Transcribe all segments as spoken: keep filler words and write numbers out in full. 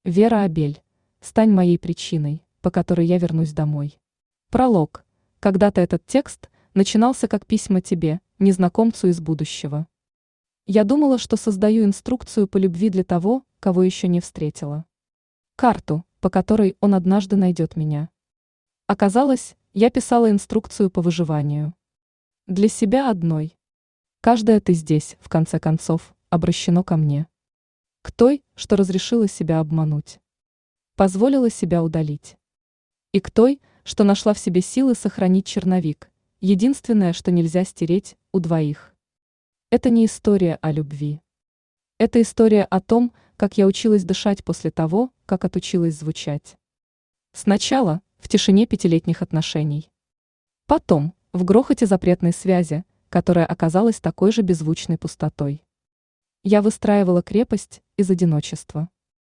Вера Абель, стань моей причиной, по которой я вернусь домой. Пролог. Когда-то этот текст начинался как письма тебе, незнакомцу из будущего. Я думала, что создаю инструкцию по любви для того, кого еще не встретила. Карту, по которой он однажды найдет меня. Оказалось, я писала инструкцию по выживанию. Для себя одной. Каждая ты здесь, в конце концов, обращено ко мне. К той, что разрешила себя обмануть. Позволила себя удалить. И к той, что нашла в себе силы сохранить черновик, единственное, что нельзя стереть, у двоих. Это не история о любви. Это история о том, как я училась дышать после того, как отучилась звучать. Сначала в тишине пятилетних отношений. Потом в грохоте запретной связи, которая оказалась такой же беззвучной пустотой. Я выстраивала крепость из одиночества.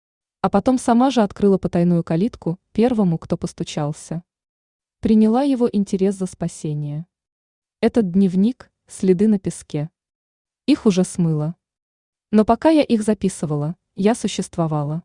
А потом сама же открыла потайную калитку первому, кто постучался. Приняла его интерес за спасение. Этот дневник – следы на песке. Их уже смыло. Но пока я их записывала, я существовала.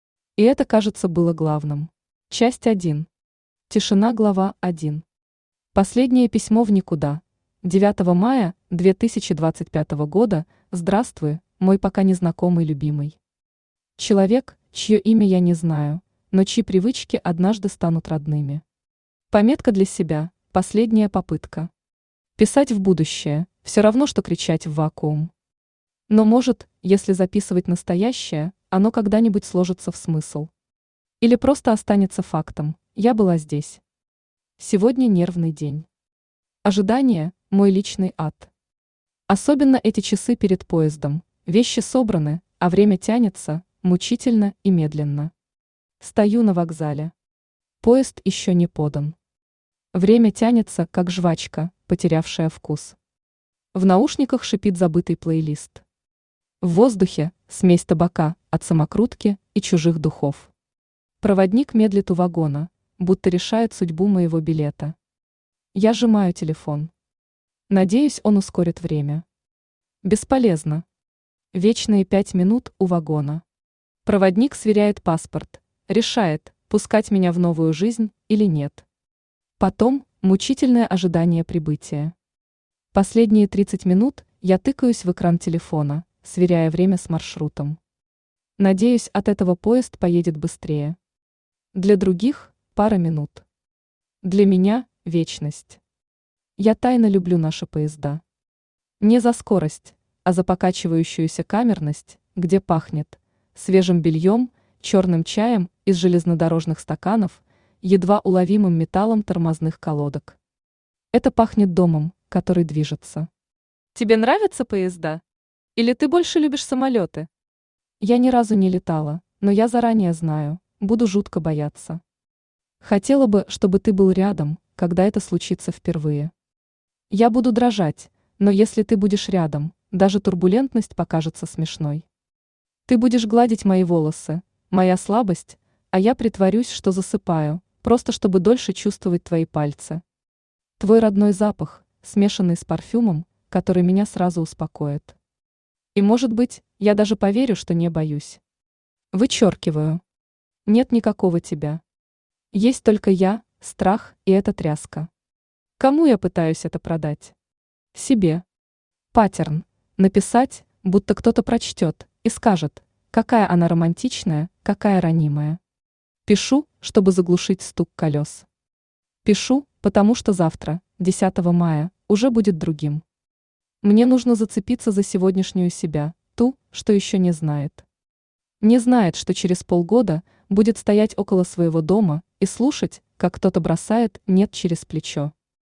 И это, кажется, было главным. Часть один. Тишина, глава один. Последнее письмо в никуда. девятого мая две тысячи двадцать пятого года. Здравствуй, мой пока незнакомый любимый. Человек, чье имя я не знаю, но чьи привычки однажды станут родными. Пометка для себя, последняя попытка. Писать в будущее, все равно, что кричать в вакуум. Но может, если записывать настоящее, оно когда-нибудь сложится в смысл. Или просто останется фактом, я была здесь. Сегодня нервный день. Ожидание – мой личный ад. Особенно эти часы перед поездом. Вещи собраны, а время тянется, мучительно и медленно. Стою на вокзале. Поезд еще не подан. Время тянется, как жвачка, потерявшая вкус. В наушниках шипит забытый плейлист. В воздухе смесь табака от самокрутки и чужих духов. Проводник медлит у вагона, будто решает судьбу моего билета. Я сжимаю телефон. Надеюсь, он ускорит время. Бесполезно. Вечные пять минут у вагона. Проводник сверяет паспорт, решает, пускать меня в новую жизнь или нет. Потом мучительное ожидание прибытия. Последние тридцать минут я тыкаюсь в экран телефона, сверяя время с маршрутом. Надеюсь, от этого поезд поедет быстрее. Для других – пара минут. Для меня – вечность. Я тайно люблю наши поезда. Не за скорость, а за покачивающуюся камерность, где пахнет свежим бельем, черным чаем из железнодорожных стаканов, едва уловимым металлом тормозных колодок. Это пахнет домом, который движется. Тебе нравятся поезда? Или ты больше любишь самолеты? Я ни разу не летала, но я заранее знаю, буду жутко бояться. Хотела бы, чтобы ты был рядом, когда это случится впервые. Я буду дрожать, но если ты будешь рядом, даже турбулентность покажется смешной. Ты будешь гладить мои волосы, моя слабость, а я притворюсь, что засыпаю, просто чтобы дольше чувствовать твои пальцы. Твой родной запах, смешанный с парфюмом, который меня сразу успокоит. И, может быть, я даже поверю, что не боюсь. Вычеркиваю. Нет никакого тебя. Есть только я, страх и эта тряска. Кому я пытаюсь это продать? Себе. Паттерн. Написать, будто кто-то прочтет и скажет, какая она романтичная, какая ранимая. Пишу, чтобы заглушить стук колес. Пишу, потому что завтра, десятого мая, уже будет другим. Мне нужно зацепиться за сегодняшнюю себя, ту, что еще не знает. Не знает, что через полгода будет стоять около своего дома и слушать, как кто-то бросает «нет» через плечо.